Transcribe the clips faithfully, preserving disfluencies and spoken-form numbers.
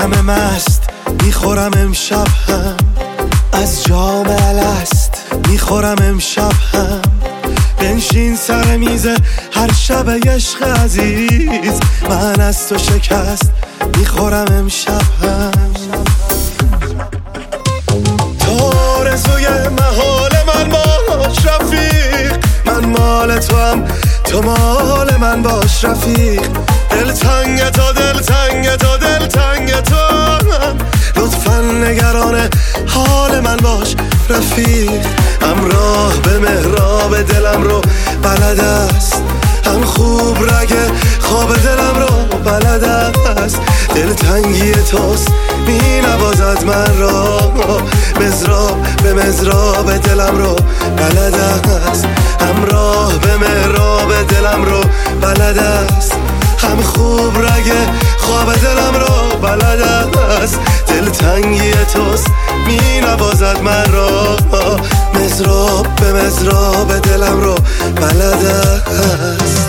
همه مست میخورم امشب هم از جام الست میخورم امشب هم بنشین سر میز هر شب عشق عزیز من از تو شکست میخورم امشب هم تو آرزوی محال من باش رفیق من مال تو هم تو مال من باش رفیق دل تنگ تو دل تنگ تو دل تنگ تو لطفا نگران حال من باش رفیق همراه به محراب دلم رو بلد است هم خوب رگ خواب دلم رو بلد است دل تنگی توست می نوازد من را مزراب به مزراب دلم رو بلد است همراه به محراب دلم رو بلد است هم خوب رگ خواب دلم رو بلد است دل تنگی توست می نوازد من را مزراب به مزراب دلم رو بلد است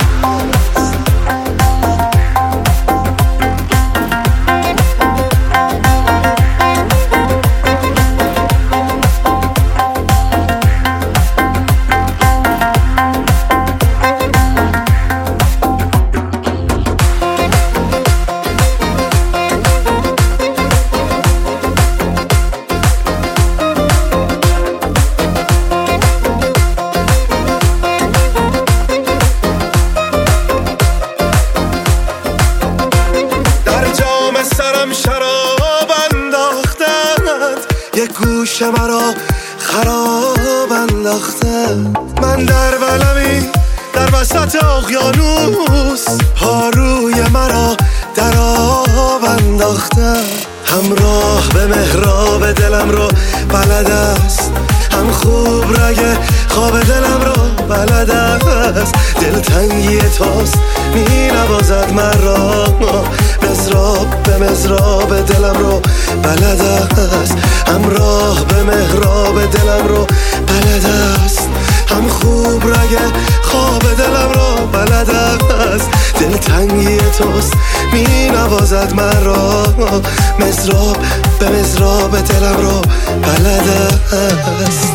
یک گوشه مرا خراب انداختن من در ولمی در وسط اقیانوس پاروی مرا در آب انداختن همراه به محراب دلم رو بلد است هم خوب رگ خواب دلم رو بلد است دل تنگی توست می نوازد من را مزراب به مزراب دلم رو بلد است همراه به محراب دلم رو بلد است هم خوب رگ خواب دلم رو بلد است دل تنگی توست می نوازد من را مزراب به مزراب دلم رو بلد است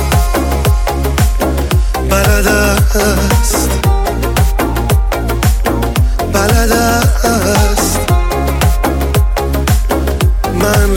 بلد است بلد است من